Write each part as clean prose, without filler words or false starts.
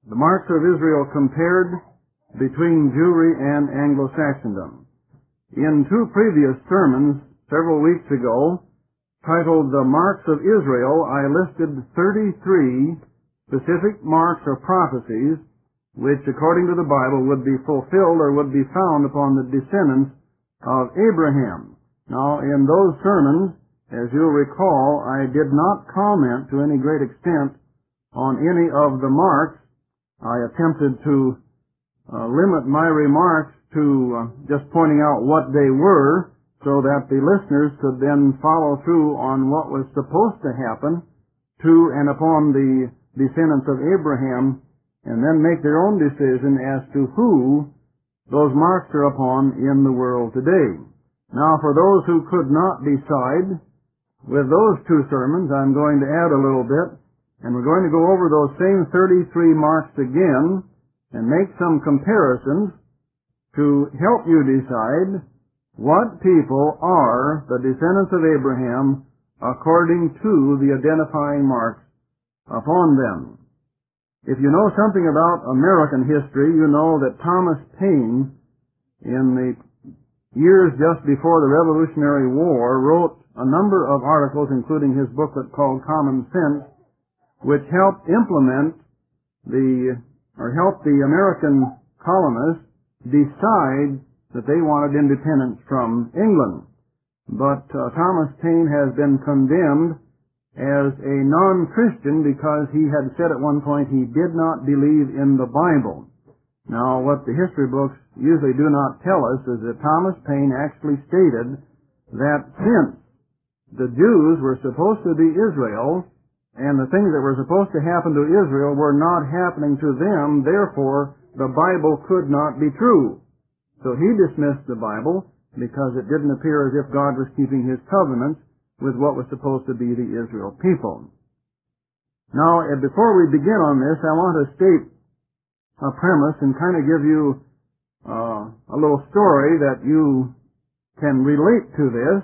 The marks of Israel compared between Jewry and Anglo-Saxondom. In two previous sermons several weeks ago, titled The Marks of Israel, I listed 33 specific marks or prophecies which, according to the Bible, would be fulfilled or would be found upon the descendants of Abraham. Now, in those sermons, as you'll recall, I did not comment to any great extent on any of the marks. I attempted to limit my remarks to just pointing out what they were so that the listeners could then follow through on what was supposed to happen to and upon the descendants of Abraham, and then make their own decision as to who those marks are upon in the world today. Now, for those who could not decide, with those two sermons, I'm going to add a little bit, and we're going to go over those same 33 marks again and make some comparisons to help you decide what people are the descendants of Abraham according to the identifying marks upon them. If you know something about American history, you know that Thomas Paine, in the years just before the Revolutionary War, wrote a number of articles, including his booklet called Common Sense, which helped help the American colonists decide that they wanted independence from England. But Thomas Paine has been condemned as a non-Christian because he had said at one point he did not believe in the Bible. Now, what the history books usually do not tell us is that Thomas Paine actually stated that since the Jews were supposed to be Israel, and the things that were supposed to happen to Israel were not happening to them, therefore the Bible could not be true. So he dismissed the Bible because it didn't appear as if God was keeping his covenants with what was supposed to be the Israel people. Now, before we begin on this, I want to state a premise and kind of give you a little story that you can relate to this.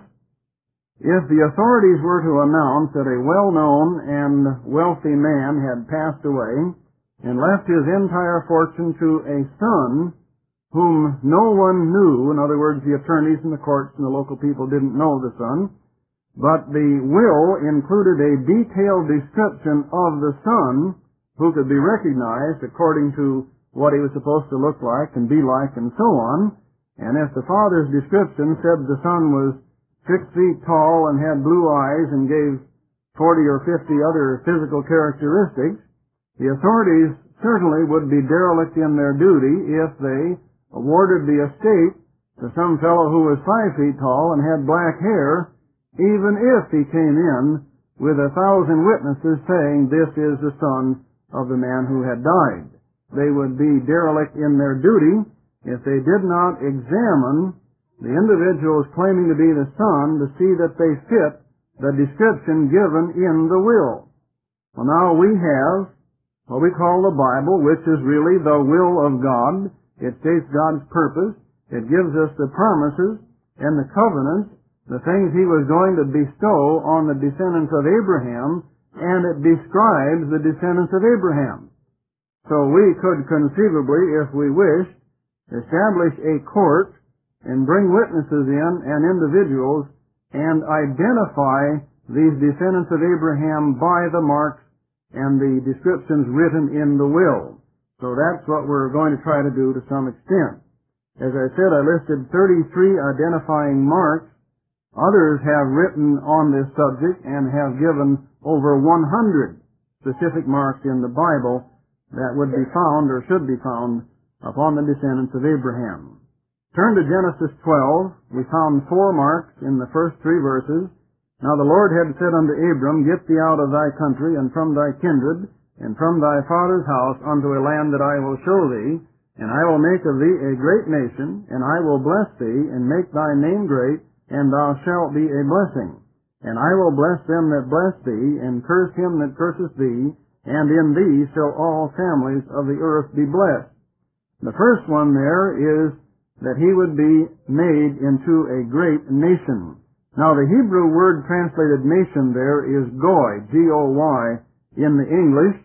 If the authorities were to announce that a well-known and wealthy man had passed away and left his entire fortune to a son whom no one knew, in other words, the attorneys and the courts and the local people didn't know the son, but the will included a detailed description of the son who could be recognized according to what he was supposed to look like and be like and so on. And if the father's description said the son was 6 feet tall and had blue eyes and gave 40 or 50 other physical characteristics, the authorities certainly would be derelict in their duty if they awarded the estate to some fellow who was 5 feet tall and had black hair, even if he came in with 1,000 witnesses saying this is the son of the man who had died. They would be derelict in their duty if they did not examine the individuals claiming to be the son to see that they fit the description given in the will. Well, now we have what we call the Bible, which is really the will of God. It states God's purpose. It gives us the promises and the covenants, the things he was going to bestow on the descendants of Abraham, and it describes the descendants of Abraham. So we could conceivably, if we wished, establish a court and bring witnesses in and individuals and identify these descendants of Abraham by the marks and the descriptions written in the will. So that's what we're going to try to do to some extent. As I said, I listed 33 identifying marks. Others have written on this subject and have given over 100 specific marks in the Bible that would be found or should be found upon the descendants of Abraham. Turn to Genesis 12. We found 4 marks in the first 3 verses. Now the Lord had said unto Abram, Get thee out of thy country, and from thy kindred, and from thy father's house, unto a land that I will show thee, and I will make of thee a great nation, and I will bless thee, and make thy name great, and thou shalt be a blessing. And I will bless them that bless thee, and curse him that curseth thee, and in thee shall all families of the earth be blessed. The first one there is that he would be made into a great nation. Now the Hebrew word translated nation there is goy, G-O-Y, in the English,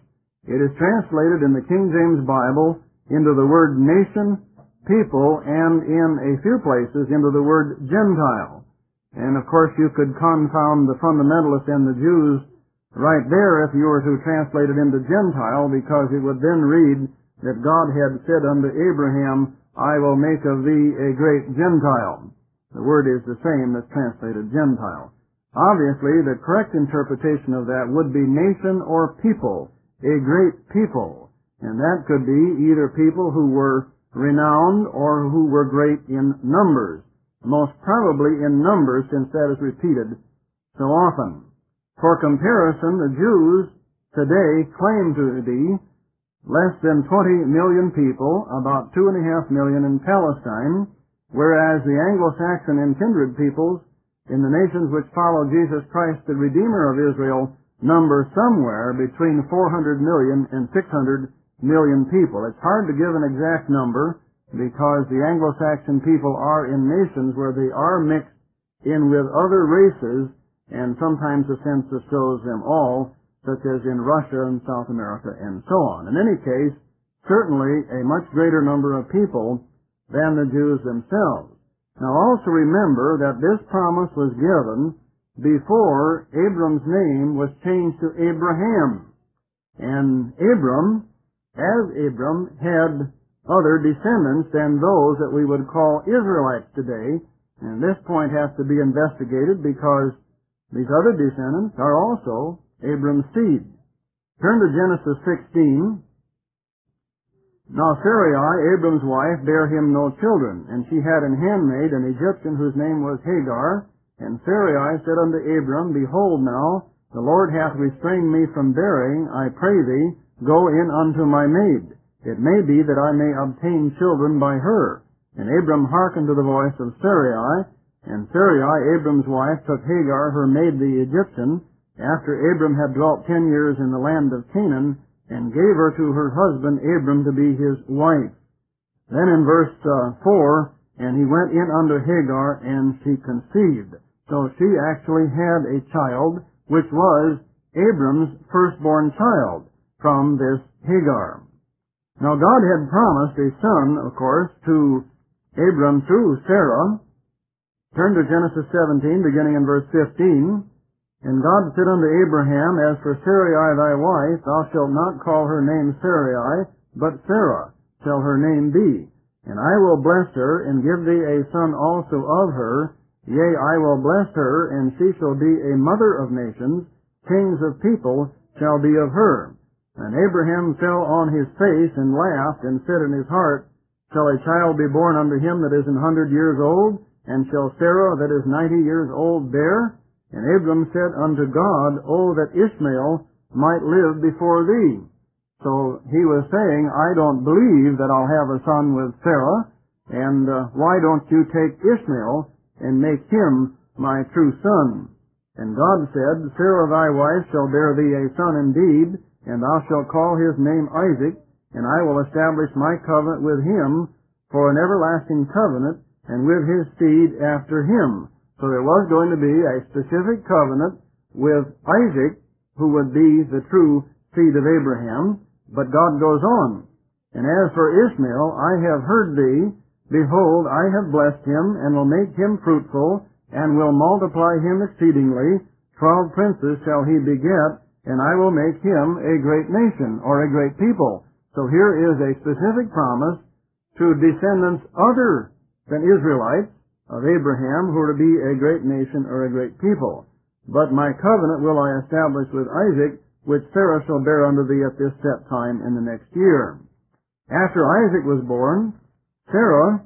It is translated in the King James Bible into the word nation, people, and in a few places into the word Gentile. And of course you could confound the fundamentalists and the Jews right there if you were to translate it into Gentile, because it would then read that God had said unto Abraham, I will make of thee a great Gentile. The word is the same that's translated Gentile. Obviously, the correct interpretation of that would be nation or people, a great people. And that could be either people who were renowned or who were great in numbers. Most probably in numbers, since that is repeated so often. For comparison, the Jews today claim to be less than 20 million people, about 2.5 million in Palestine, whereas the Anglo-Saxon and kindred peoples in the nations which follow Jesus Christ, the Redeemer of Israel, number somewhere between 400 million and 600 million people. It's hard to give an exact number because the Anglo-Saxon people are in nations where they are mixed in with other races, and sometimes the census shows them all, such as in Russia and South America and so on. In any case, certainly a much greater number of people than the Jews themselves. Now also remember that this promise was given before Abram's name was changed to Abraham. And Abram, as Abram, had other descendants than those that we would call Israelites today. And this point has to be investigated because these other descendants are also Abram's seed. Turn to Genesis 16. Now Sarai, Abram's wife, bare him no children, and she had an handmaid, an Egyptian, whose name was Hagar. And Sarai said unto Abram, Behold now, the Lord hath restrained me from bearing, I pray thee, go in unto my maid. It may be that I may obtain children by her. And Abram hearkened to the voice of Sarai, and Sarai, Abram's wife, took Hagar, her maid the Egyptian, after Abram had dwelt 10 years in the land of Canaan, and gave her to her husband Abram to be his wife. Then in verse 4, and he went in unto Hagar, and she conceived. So she actually had a child, which was Abram's firstborn child, from this Hagar. Now God had promised a son, of course, to Abram through Sarah. Turn to Genesis 17, beginning in verse 15. And God said unto Abraham, As for Sarai thy wife, thou shalt not call her name Sarai, but Sarah shall her name be. And I will bless her, and give thee a son also of her. Yea, I will bless her, and she shall be a mother of nations. Kings of people shall be of her. And Abraham fell on his face, and laughed, and said in his heart, Shall a child be born unto him that is 100 years old? And shall Sarah that is 90 years old bear? And Abram said unto God, O that Ishmael might live before thee. So he was saying, I don't believe that I'll have a son with Sarah, and why don't you take Ishmael and make him my true son? And God said, Sarah thy wife shall bear thee a son indeed, and thou shalt call his name Isaac, and I will establish my covenant with him for an everlasting covenant, and with his seed after him. So there was going to be a specific covenant with Isaac, who would be the true seed of Abraham. But God goes on. And as for Ishmael, I have heard thee. Behold, I have blessed him, and will make him fruitful, and will multiply him exceedingly. 12 princes shall he beget, and I will make him a great nation, or a great people. So here is a specific promise to descendants other than Israelites, of Abraham, who are to be a great nation or a great people. But my covenant will I establish with Isaac, which Sarah shall bear unto thee at this set time in the next year. After Isaac was born, Sarah,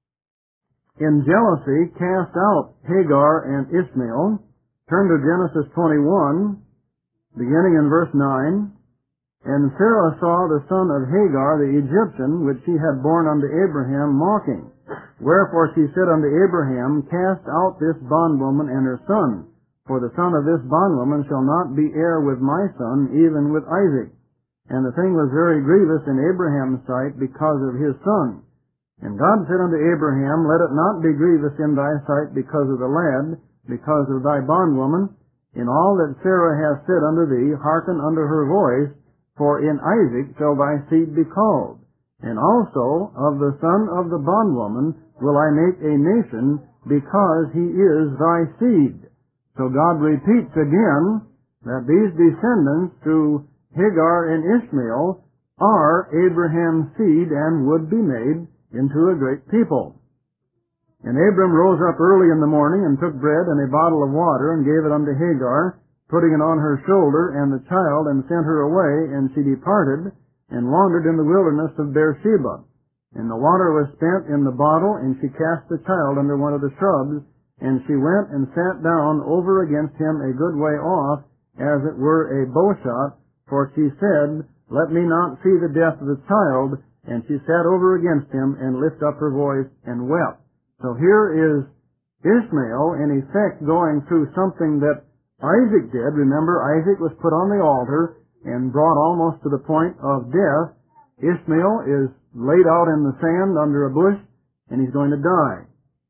in jealousy, cast out Hagar and Ishmael. Turn to Genesis 21, beginning in verse 9. And Sarah saw the son of Hagar the Egyptian, which she had borne unto Abraham, mocking. Wherefore she said unto Abraham, Cast out this bondwoman and her son, for the son of this bondwoman shall not be heir with my son, even with Isaac. And the thing was very grievous in Abraham's sight because of his son. And God said unto Abraham, Let it not be grievous in thy sight because of the lad, because of thy bondwoman. In all that Sarah hath said unto thee, hearken unto her voice, for in Isaac shall thy seed be called. And also of the son of the bondwoman will I make a nation, because he is thy seed. So God repeats again that these descendants through Hagar and Ishmael are Abraham's seed and would be made into a great people. And Abram rose up early in the morning and took bread and a bottle of water and gave it unto Hagar, putting it on her shoulder and the child, and sent her away, and she departed and wandered in the wilderness of Beersheba. And the water was spent in the bottle, and she cast the child under one of the shrubs, and she went and sat down over against him a good way off, as it were a bowshot, for she said, Let me not see the death of the child. And she sat over against him, and lifted up her voice, and wept. So here is Ishmael, in effect, going through something that Isaac did. Remember, Isaac was put on the altar and brought almost to the point of death. Ishmael is laid out in the sand under a bush, and he's going to die.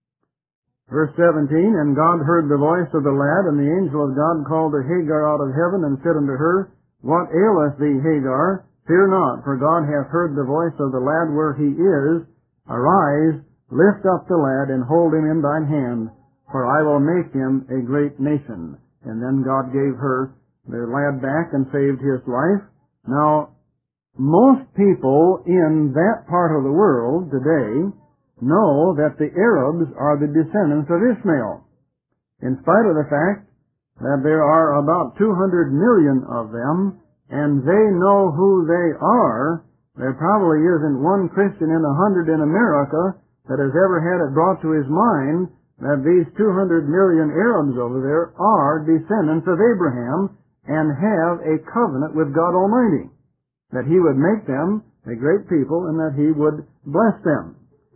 Verse 17, And God heard the voice of the lad, and the angel of God called to Hagar out of heaven, and said unto her, What aileth thee, Hagar? Fear not, for God hath heard the voice of the lad where he is. Arise, lift up the lad, and hold him in thine hand, for I will make him a great nation. And then God gave her the lad back and saved his life. Now, most people in that part of the world today know that the Arabs are the descendants of Ishmael, in spite of the fact that there are about 200 million of them, and they know who they are. There probably isn't one Christian in 100 in America that has ever had it brought to his mind that these 200 million Arabs over there are descendants of Abraham and have a covenant with God Almighty, that He would make them a great people and that He would bless them.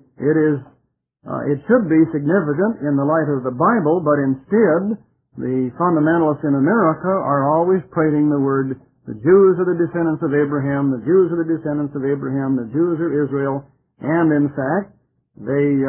It should be significant in the light of the Bible, but instead the fundamentalists in America are always prating the word, the Jews are the descendants of Abraham, the Jews are the descendants of Abraham, the Jews are Israel, and in fact they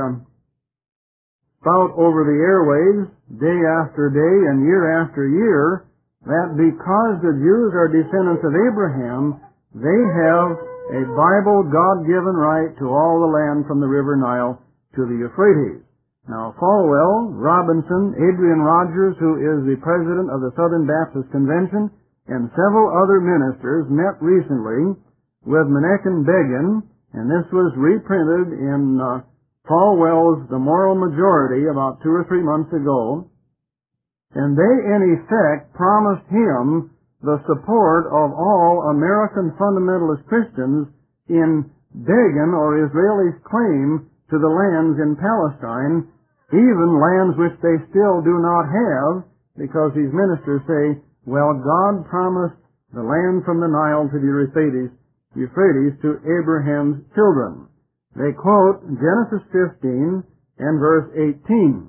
spout over the airwaves day after day and year after year that because the Jews are descendants of Abraham, they have a Bible God-given right to all the land from the river Nile to the Euphrates. Now, Falwell, Robinson, Adrian Rogers, who is the president of the Southern Baptist Convention, and several other ministers met recently with Menachem Begin, and this was reprinted in Falwell's The Moral Majority about 2 or 3 months ago, and they in effect promised him the support of all American fundamentalist Christians in Begin or Israelis' claim to the lands in Palestine, even lands which they still do not have, because these ministers say, well, God promised the land from the Nile to the Euphrates to Abraham's children. They quote Genesis 15 and verse 18.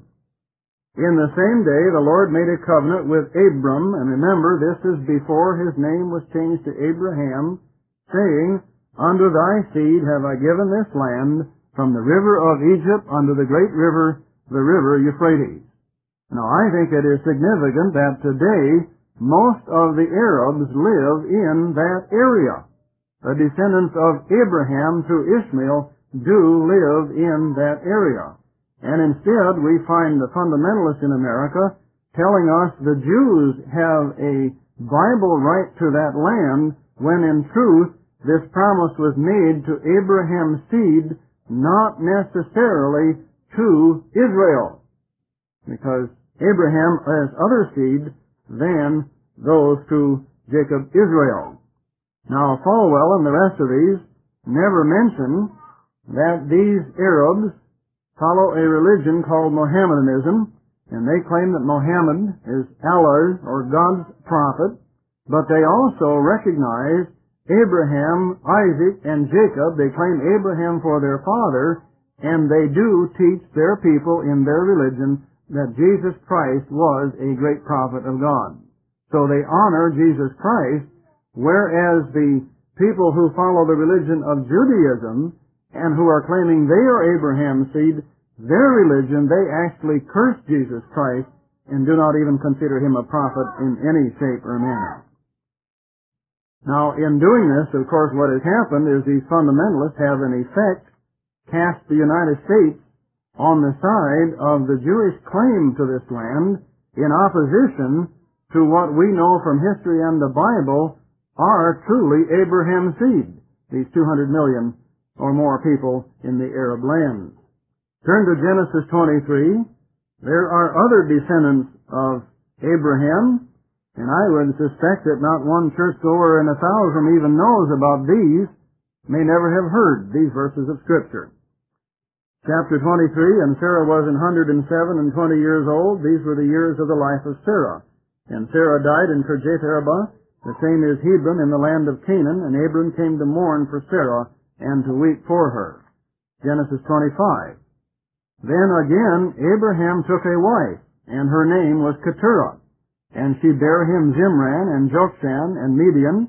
In the same day the Lord made a covenant with Abram, and remember, this is before his name was changed to Abraham, saying, Unto thy seed have I given this land, from the river of Egypt unto the great river, the river Euphrates. Now I think it is significant that today most of the Arabs live in that area. The descendants of Abraham through Ishmael do live in that area. And instead, we find the fundamentalists in America telling us the Jews have a Bible right to that land, when in truth, this promise was made to Abraham's seed, not necessarily to Israel, because Abraham has other seed than those through Jacob Israel. Now, Falwell and the rest of these never mention that these Arabs follow a religion called Mohammedanism, and they claim that Muhammad is Allah's or God's prophet, but they also recognize Abraham, Isaac, and Jacob. They claim Abraham for their father, and they do teach their people in their religion that Jesus Christ was a great prophet of God. So they honor Jesus Christ, whereas the people who follow the religion of Judaism and who are claiming they are Abraham's seed, their religion, they actually curse Jesus Christ and do not even consider him a prophet in any shape or manner. Now, in doing this, of course, what has happened is these fundamentalists have, in effect, cast the United States on the side of the Jewish claim to this land in opposition to what we know from history and the Bible are truly Abraham's seed, these 200 million or more people in the Arab lands. Turn to Genesis 23. There are other descendants of Abraham, and I would suspect that not one churchgoer in 1,000 even knows about these, may never have heard these verses of Scripture. Chapter 23, and Sarah was 107 and 20 years old. These were the years of the life of Sarah. And Sarah died in Kirjath-Arba, the same is Hebron, in the land of Canaan, and Abram came to mourn for Sarah and to weep for her. Genesis 25. Then again Abraham took a wife, and her name was Keturah, and she bare him Zimran, and Jokshan, and Medan,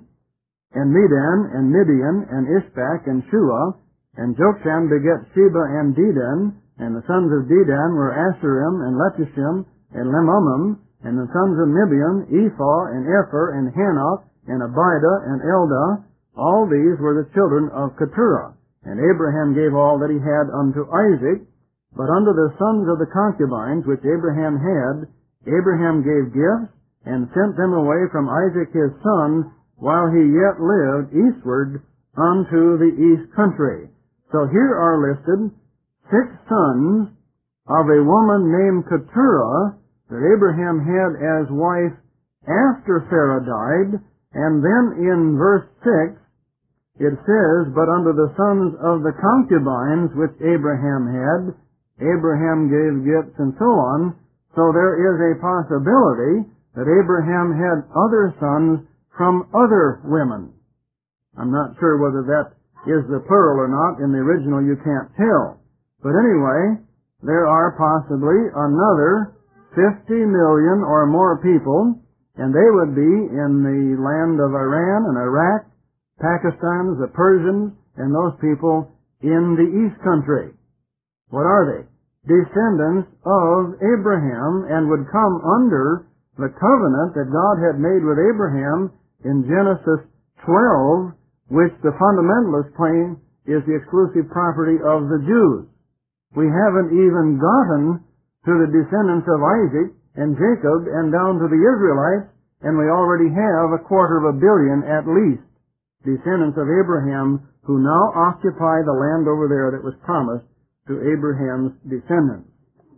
and Midian, and Ishbak, and Shua, and Jokshan begat Sheba and Dedan, and the sons of Dedan were Asherim, and Letushim, and Lemumim, and the sons of Mibian, Ephah, and Epher, and Hanoch, and Abidah, and Eldah. All these were the children of Keturah. And Abraham gave all that he had unto Isaac, but unto the sons of the concubines which Abraham had, Abraham gave gifts, and sent them away from Isaac his son, while he yet lived eastward unto the east country. So here are listed 6 sons of a woman named Keturah that Abraham had as wife after Sarah died, and then in verse 6 it says, but unto the sons of the concubines which Abraham had, Abraham gave gifts, and so on. So there is a possibility that Abraham had other sons from other women. I'm not sure whether that is the plural or not. In the original you can't tell. But anyway, there are possibly another 50 million or more people, and they would be in the land of Iran and Iraq, Pakistan, the Persians, and those people in the East Country. What are they? Descendants of Abraham, and would come under the covenant that God had made with Abraham in Genesis 12, which the fundamentalists claim is the exclusive property of the Jews. We haven't even gotten to the descendants of Isaac and Jacob and down to the Israelites, and we already have 250 million at least descendants of Abraham who now occupy the land over there that was promised to Abraham's descendants.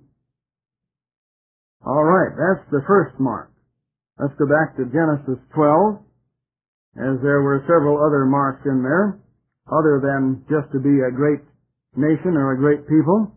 All right, that's the first mark. Let's go back to Genesis 12, as there were several other marks in there, other than just to be a great nation or a great people.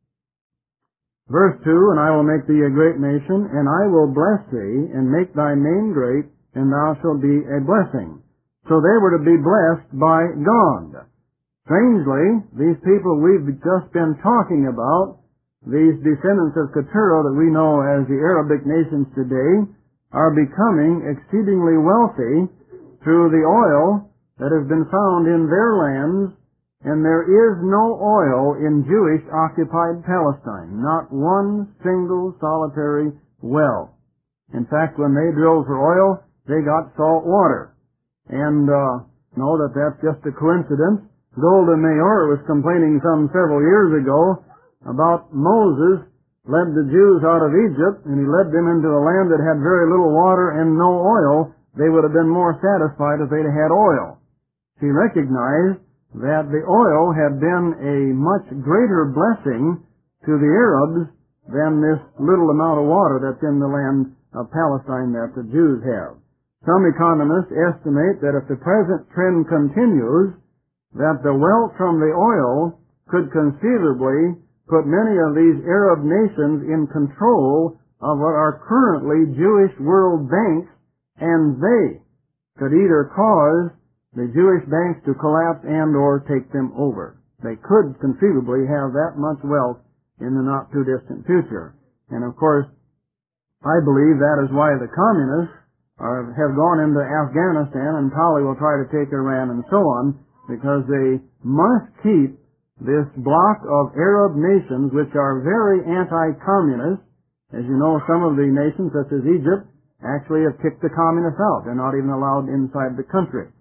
Verse 2, and I will make thee a great nation, and I will bless thee, and make thy name great, and thou shalt be a blessing. So they were to be blessed by God. Strangely, these people we've just been talking about, these descendants of Keturah that we know as the Arabic nations today, are becoming exceedingly wealthy through the oil that has been found in their lands, and there is no oil in Jewish-occupied Palestine, not one single solitary well. In fact, when they drilled for oil, they got salt water. And know that that's just a coincidence. Golda Meir was complaining some several years ago about Moses led the Jews out of Egypt, and he led them into a land that had very little water and no oil. They would have been more satisfied if they'd had oil. She recognized that the oil had been a much greater blessing to the Arabs than this little amount of water that's in the land of Palestine that the Jews have. Some economists estimate that if the present trend continues, that the wealth from the oil could conceivably put many of these Arab nations in control of what are currently Jewish world banks, and they could either cause the Jewish banks to collapse and or take them over. They could conceivably have that much wealth in the not-too-distant future. And of course, I believe that is why the communists have gone into Afghanistan, and probably will try to take Iran and so on, because they must keep this block of Arab nations which are very anti-communist. As you know, some of the nations, such as Egypt, actually have kicked the communists out. They're not even allowed inside the country.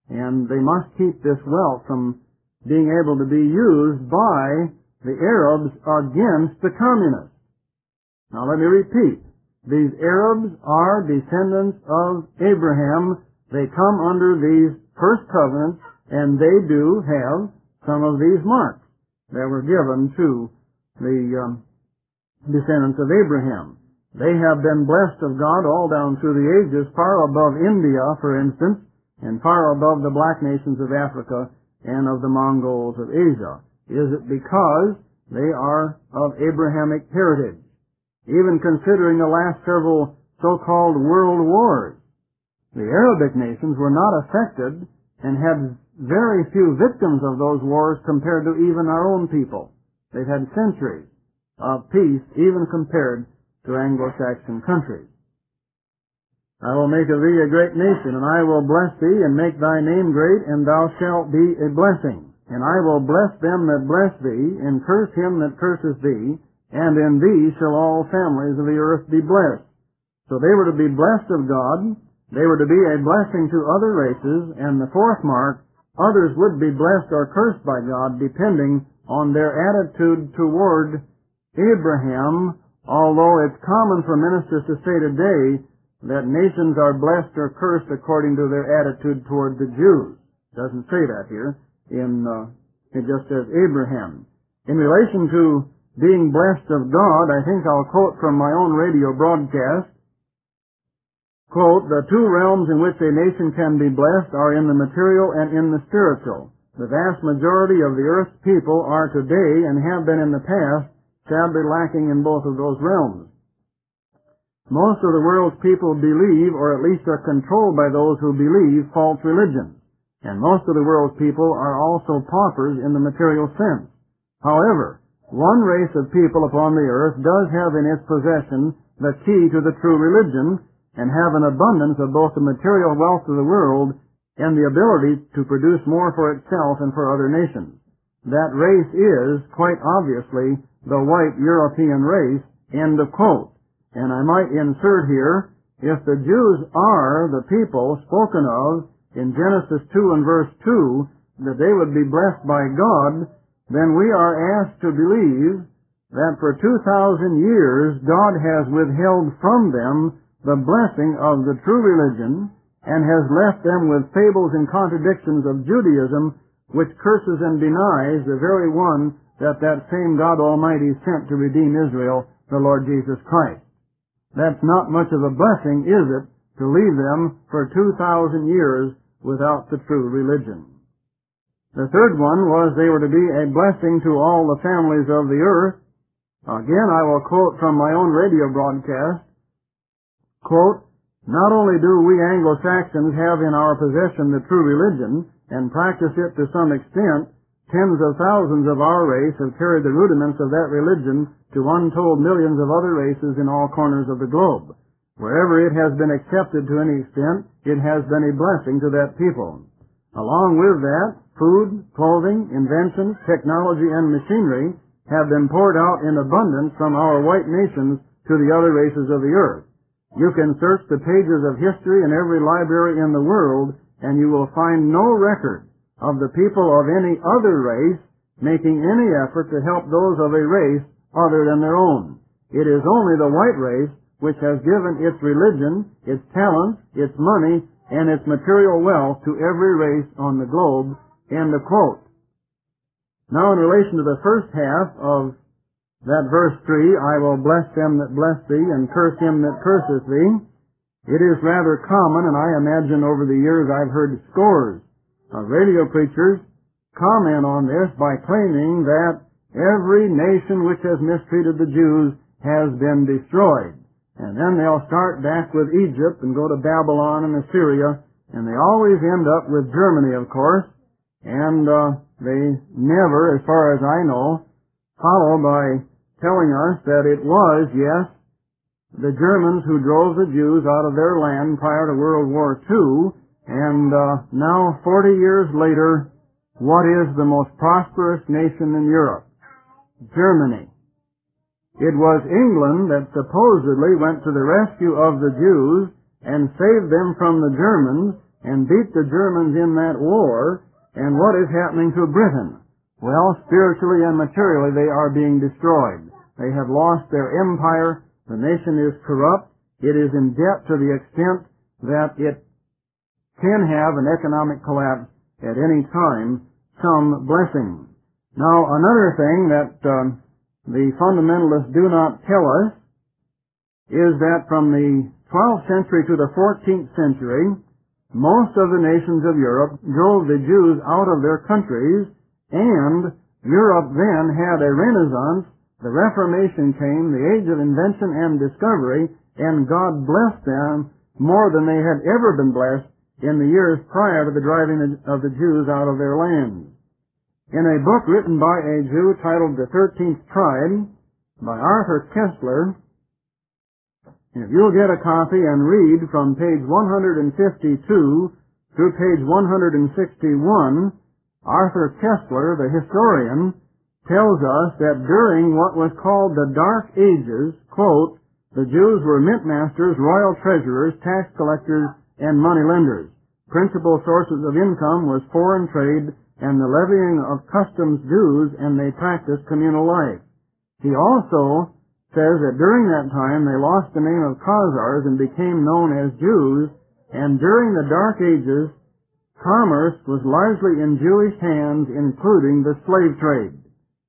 and they must keep this wealth from being able to be used by the Arabs against the communists. Now let me repeat. These Arabs are descendants of Abraham. They come under these first covenants, and they do have some of these marks that were given to the descendants of Abraham. They have been blessed of God all down through the ages, far above India, for instance, and far above the black nations of Africa and of the Mongols of Asia. Is it because they are of Abrahamic heritage? Even considering the last several so-called world wars, the Arabic nations were not affected and had very few victims of those wars compared to even our own people. They've had centuries of peace even compared to Anglo-Saxon countries. I will make of thee a great nation, and I will bless thee, and make thy name great, and thou shalt be a blessing. And I will bless them that bless thee, and curse him that curseth thee, and in thee shall all families of the earth be blessed. So they were to be blessed of God, they were to be a blessing to other races, and the fourth mark, others would be blessed or cursed by God depending on their attitude toward Abraham, although it's common for ministers to say today that nations are blessed or cursed according to their attitude toward the Jews. It doesn't say that here. It just says Abraham. In relation to being blessed of God, I think I'll quote from my own radio broadcast, quote, "The two realms in which a nation can be blessed are in the material and in the spiritual. The vast majority of the earth's people are today, and have been in the past, sadly lacking in both of those realms. Most of the world's people believe, or at least are controlled by those who believe, false religions, and most of the world's people are also paupers in the material sense. However, one race of people upon the earth does have in its possession the key to the true religion, and have an abundance of both the material wealth of the world and the ability to produce more for itself and for other nations. That race is, quite obviously, the white European race," end of quote. And I might insert here, if the Jews are the people spoken of in Genesis 2 and verse 2, that they would be blessed by God, then we are asked to believe that for 2,000 years God has withheld from them the blessing of the true religion, and has left them with fables and contradictions of Judaism, which curses and denies the very one that same God Almighty sent to redeem Israel, the Lord Jesus Christ. That's not much of a blessing, is it, to leave them for 2,000 years without the true religion? The third one was they were to be a blessing to all the families of the earth. Again, I will quote from my own radio broadcast, quote, "Not only do we Anglo-Saxons have in our possession the true religion, and practice it to some extent, tens of thousands of our race have carried the rudiments of that religion to untold millions of other races in all corners of the globe. Wherever it has been accepted to any extent, it has been a blessing to that people. Along with that, food, clothing, inventions, technology, and machinery have been poured out in abundance from our white nations to the other races of the earth. You can search the pages of history in every library in the world, and you will find no record of the people of any other race making any effort to help those of a race other than their own. It is only the white race which has given its religion, its talents, its money, and its material wealth to every race on the globe." End of quote. Now, in relation to the first half of that verse 3, "I will bless them that bless thee, and curse him that curseth thee," it is rather common, and I imagine over the years I've heard scores of radio preachers comment on this by claiming that every nation which has mistreated the Jews has been destroyed. And then they'll start back with Egypt and go to Babylon and Assyria, and they always end up with Germany, of course, and they never, as far as I know, follow by telling us that it was, yes, the Germans who drove the Jews out of their land prior to World War II, and now 40 years later, what is the most prosperous nation in Europe? Germany. It was England that supposedly went to the rescue of the Jews and saved them from the Germans and beat the Germans in that war. And what is happening to Britain? Well, spiritually and materially they are being destroyed. They have lost their empire. The nation is corrupt. It is in debt to the extent that it can have an economic collapse at any time. Some blessing. Now, another thing that the fundamentalists do not tell us is that from the 12th century to the 14th century, most of the nations of Europe drove the Jews out of their countries, and Europe then had a renaissance. The Reformation came, the age of invention and discovery, and God blessed them more than they had ever been blessed in the years prior to the driving of the Jews out of their lands. In a book written by a Jew titled The 13th Tribe by Arthur Koestler, if you'll get a copy and read from page 152 through page 161, Arthur Koestler, the historian, tells us that during what was called the Dark Ages, quote, the Jews were mint masters, royal treasurers, tax collectors, and money lenders. Principal sources of income was foreign trade and the levying of customs dues, and they practiced communal life. He also says that during that time they lost the name of Khazars and became known as Jews, and during the Dark Ages, commerce was largely in Jewish hands, including the slave trade.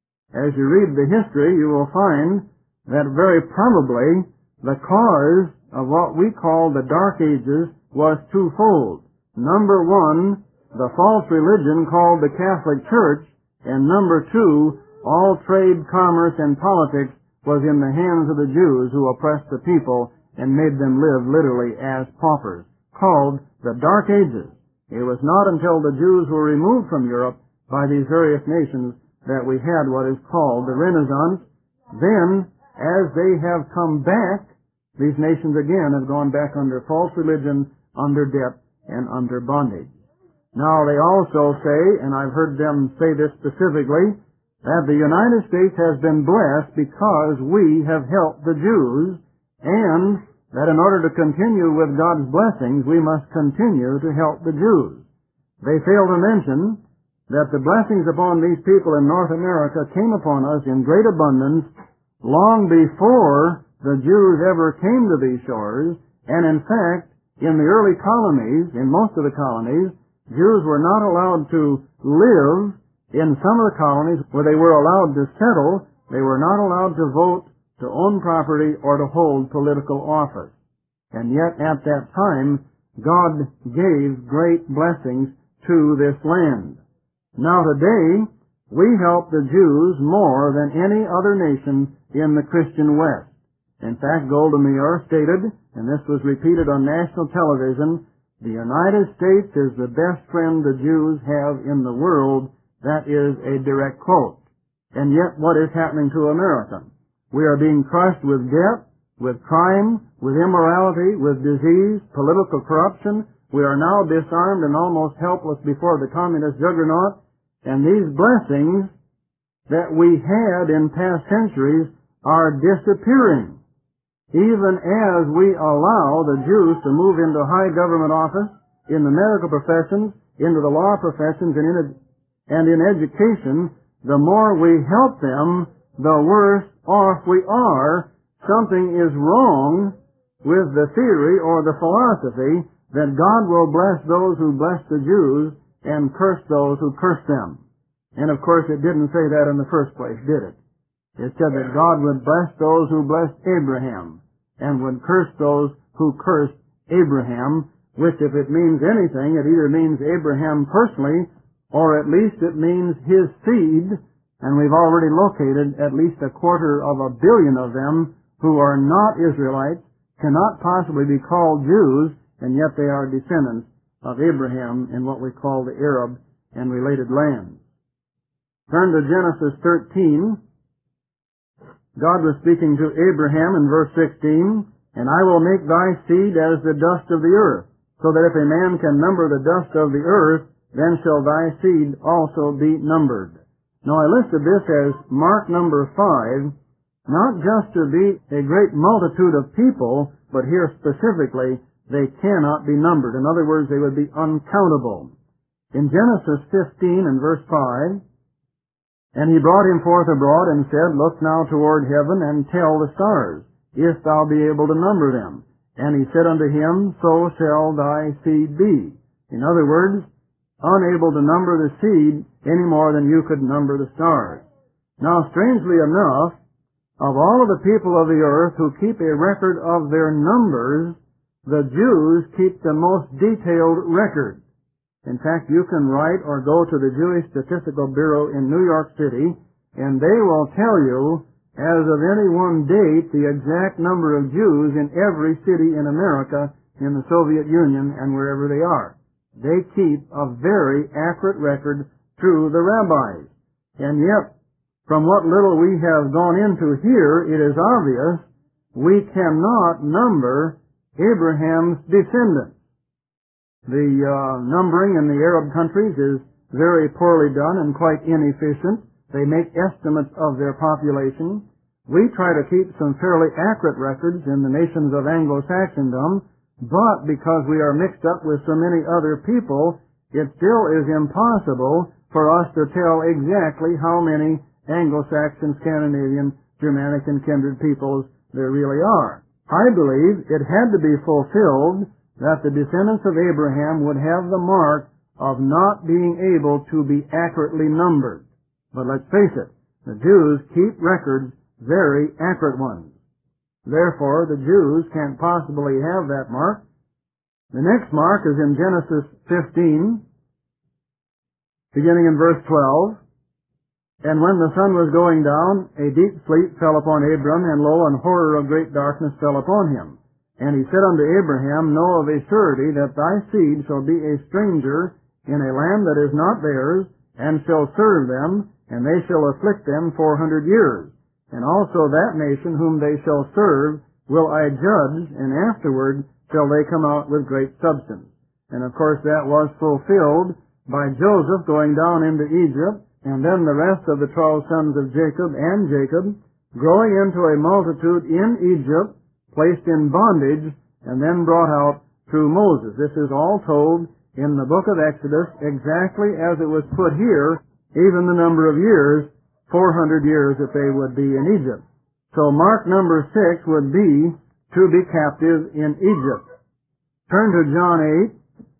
As you read the history, you will find that very probably the cause of what we call the Dark Ages was twofold. Number one, the false religion called the Catholic Church, and number two, all trade, commerce, and politics was in the hands of the Jews who oppressed the people and made them live literally as paupers, called the Dark Ages. It was not until the Jews were removed from Europe by these various nations that we had what is called the Renaissance. Then, as they have come back, these nations again have gone back under false religion, under debt, and under bondage. Now, they also say, and I've heard them say this specifically, that the United States has been blessed because we have helped the Jews, and that in order to continue with God's blessings, we must continue to help the Jews. They fail to mention that the blessings upon these people in North America came upon us in great abundance long before the Jews ever came to these shores, and in fact, in the early colonies, in most of the colonies, Jews were not allowed to live. In some of the colonies where they were allowed to settle, they were not allowed to vote, to own property, or to hold political office. And yet, at that time, God gave great blessings to this land. Now today, we help the Jews more than any other nation in the Christian West. In fact, Golda Meir stated, and this was repeated on national television, the United States is the best friend the Jews have in the world. That is a direct quote. And yet, what is happening to America? We are being crushed with debt, with crime, with immorality, with disease, political corruption. We are now disarmed and almost helpless before the communist juggernaut. And these blessings that we had in past centuries are disappearing. Even as we allow the Jews to move into high government office, in the medical professions, into the law professions, and in education, the more we help them, the worse off we are. Something is wrong with the theory or the philosophy that God will bless those who bless the Jews and curse those who curse them. And of course it didn't say that in the first place, did it? It said that God would bless those who blessed Abraham and would curse those who cursed Abraham, which if it means anything, it either means Abraham personally, or at least it means his seed, and we've already located at least 250 million of them who are not Israelites, cannot possibly be called Jews, and yet they are descendants of Abraham in what we call the Arab and related lands. Turn to Genesis 13. God was speaking to Abraham in verse 16, and I will make thy seed as the dust of the earth, so that if a man can number the dust of the earth, then shall thy seed also be numbered. Now I listed this as mark number 5, not just to be a great multitude of people, but here specifically They cannot be numbered. In other words, they would be uncountable. In Genesis 15 and verse 5, "And he brought him forth abroad and said, Look now toward heaven and tell the stars, if thou be able to number them. And he said unto him, So shall thy seed be." In other words, unable to number the seed any more than you could number the stars. Now, strangely enough, of all of the people of the earth who keep a record of their numbers, the Jews keep the most detailed record. In fact, you can write or go to the Jewish Statistical Bureau in New York City, and they will tell you, as of any one date, the exact number of Jews in every city in America, in the Soviet Union, and wherever they are. They keep a very accurate record through the rabbis. And yet, from what little we have gone into here, it is obvious we cannot number Abraham's descendants. The numbering in the Arab countries is very poorly done and quite inefficient. They make estimates of their population. We try to keep some fairly accurate records in the nations of Anglo-Saxondom, but because we are mixed up with so many other people, it still is impossible for us to tell exactly how many Anglo-Saxon, Scandinavian, Germanic, and kindred peoples there really are. I believe it had to be fulfilled that the descendants of Abraham would have the mark of not being able to be accurately numbered. But let's face it, the Jews keep records, very accurate ones. Therefore, the Jews can't possibly have that mark. The next mark is in Genesis 15, beginning in verse 12. "And when the sun was going down, a deep sleep fell upon Abram, and lo, an horror of great darkness fell upon him. And he said unto Abraham, Know of a surety that thy seed shall be a stranger in a land that is not theirs, and shall serve them, and they shall afflict them 400 years. And also that nation whom they shall serve will I judge, and afterward shall they come out with great substance." And of course that was fulfilled by Joseph going down into Egypt, and then the rest of the 12 sons of Jacob and Jacob growing into a multitude in Egypt, placed in bondage, and then brought out through Moses. This is all told in the book of Exodus exactly as it was put here, even the number of years, 400 years that they would be in Egypt. So mark number 6 would be to be captive in Egypt. Turn to John 8.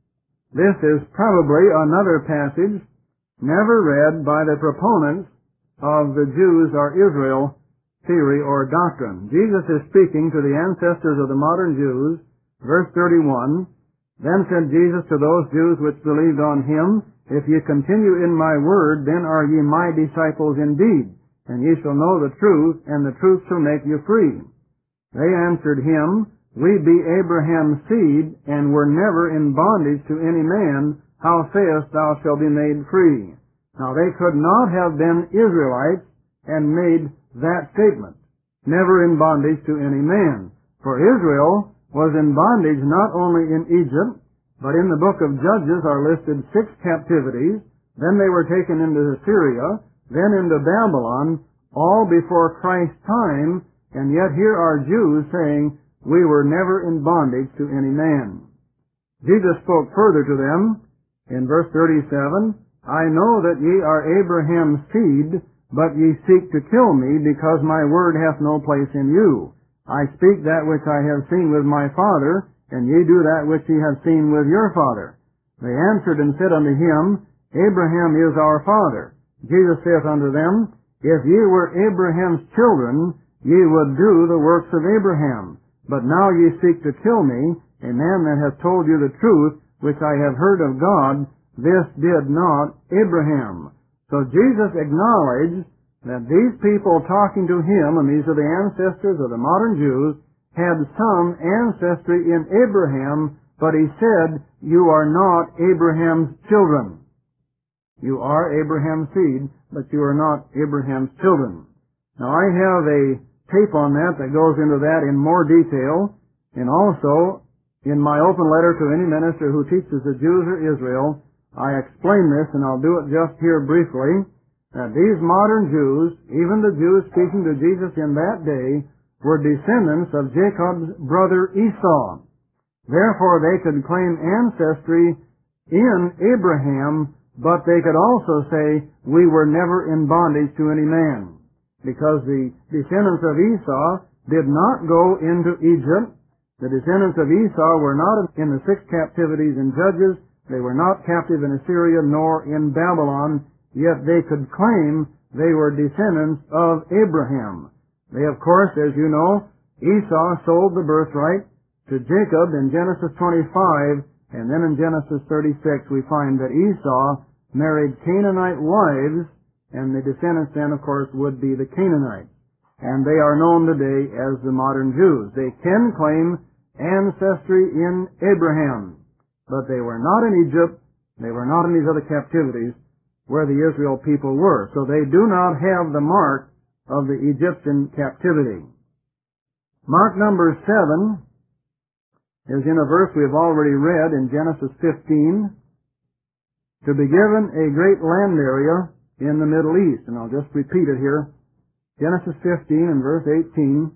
This is probably another passage never read by the proponents of the Jews or Israel theory or doctrine. Jesus is speaking to the ancestors of the modern Jews. Verse 31, "Then said Jesus to those Jews which believed on him, If ye continue in my word, then are ye my disciples indeed, and ye shall know the truth, and the truth shall make you free. They answered him, We be Abraham's seed, and were never in bondage to any man. How sayest thou shalt be made free?" Now they could not have been Israelites and made that statement. Never in bondage to any man. For Israel was in bondage not only in Egypt, but in the book of Judges are listed 6 captivities. Then they were taken into Assyria, then into Babylon, all before Christ's time, and yet here are Jews saying, "We were never in bondage to any man." Jesus spoke further to them in verse 37, "I know that ye are Abraham's seed, but ye seek to kill me, because my word hath no place in you. I speak that which I have seen with my father, and ye do that which ye have seen with your father." They answered and said unto him, "Abraham is our father." Jesus saith unto them, "If ye were Abraham's children, ye would do the works of Abraham. But now ye seek to kill me, a man that hath told you the truth, which I have heard of God. This did not Abraham." So Jesus acknowledged that these people talking to him, and these are the ancestors of the modern Jews, had some ancestry in Abraham, but he said, "You are not Abraham's children. You are Abraham's seed, but you are not Abraham's children." Now I have a tape on that goes into that in more detail, and also in my open letter to any minister who teaches the Jews or Israel, I explain this, and I'll do it just here briefly, that these modern Jews, even the Jews speaking to Jesus in that day, were descendants of Jacob's brother Esau. Therefore, they could claim ancestry in Abraham, but they could also say, we were never in bondage to any man. Because the descendants of Esau did not go into Egypt. The descendants of Esau were not in the 6 captivities in Judges. They were not captive in Assyria nor in Babylon, yet they could claim they were descendants of Abraham. They, of course, as you know, Esau sold the birthright to Jacob in Genesis 25, and then in Genesis 36 we find that Esau married Canaanite wives, and the descendants then, of course, would be the Canaanites. And they are known today as the modern Jews. They can claim ancestry in Abraham, but they were not in Egypt, they were not in these other captivities where the Israel people were. So they do not have the mark of the Egyptian captivity. Mark number 7 is in a verse we have already read in Genesis 15, to be given a great land area in the Middle East. And I'll just repeat it here. Genesis 15 and verse 18.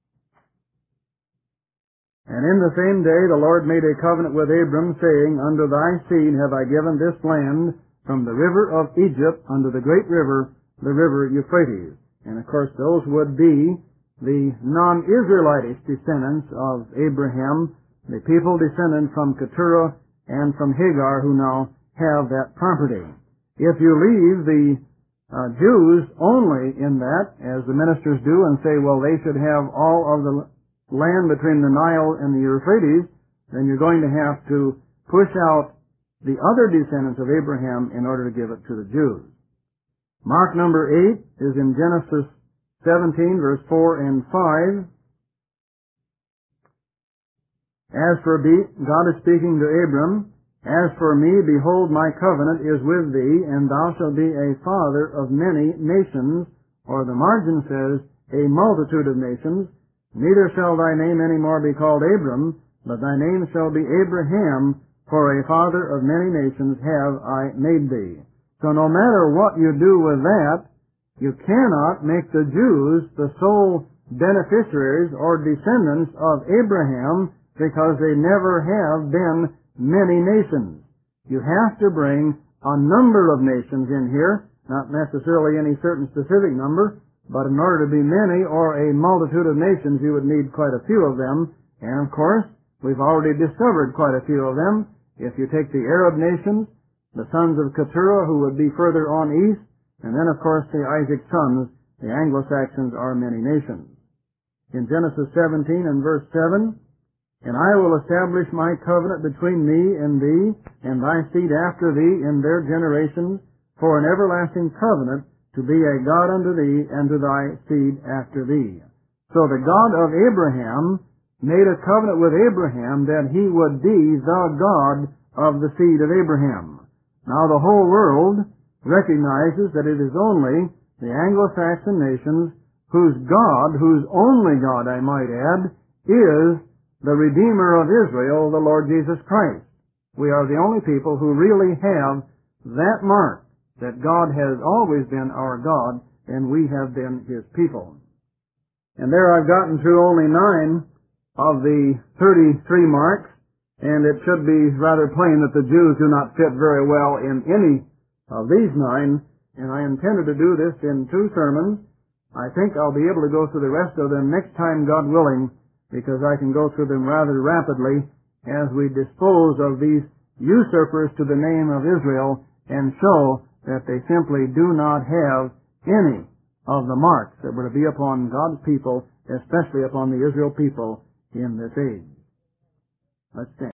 And in the same day the Lord made a covenant with Abram, saying, Unto thy seed have I given this land, from the river of Egypt unto the great river, the river Euphrates. And of course those would be the non-Israelitish descendants of Abraham, the people descended from Keturah and from Hagar, who now have that property. If you leave the Jews only in that, as the ministers do, and say, well, they should have all of the land between the Nile and the Euphrates, then you're going to have to push out the other descendants of Abraham in order to give it to the Jews. Mark number 8 is in Genesis 17, verse 4 and 5. As for God is speaking to Abram, As for me, behold, my covenant is with thee, and thou shalt be a father of many nations, or the margin says, a multitude of nations. Neither shall thy name any more be called Abram, but thy name shall be Abraham, for a father of many nations have I made thee. So no matter what you do with that, you cannot make the Jews the sole beneficiaries or descendants of Abraham, because they never have been many nations. You have to bring a number of nations in here, not necessarily any certain specific number, but in order to be many or a multitude of nations, you would need quite a few of them. And of course, we've already discovered quite a few of them. If you take the Arab nations, the sons of Keturah, who would be further on east, and then of course the Isaac sons, the Anglo-Saxons, are many nations. In Genesis 17 and verse 7, And I will establish my covenant between me and thee, and thy seed after thee in their generations, for an everlasting covenant, to be a God unto thee, and to thy seed after thee. So the God of Abraham made a covenant with Abraham that he would be the God of the seed of Abraham. Now the whole world recognizes that it is only the Anglo-Saxon nations whose God, whose only God, I might add, is the Redeemer of Israel, the Lord Jesus Christ. We are the only people who really have that mark, that God has always been our God, and we have been His people. And there I've gotten through only 9 of the 33 marks, and it should be rather plain that the Jews do not fit very well in any of these 9, and I intended to do this in 2 sermons. I think I'll be able to go through the rest of them next time, God willing, because I can go through them rather rapidly as we dispose of these usurpers to the name of Israel and show that they simply do not have any of the marks that were to be upon God's people, especially upon the Israel people in this age. Let's stand.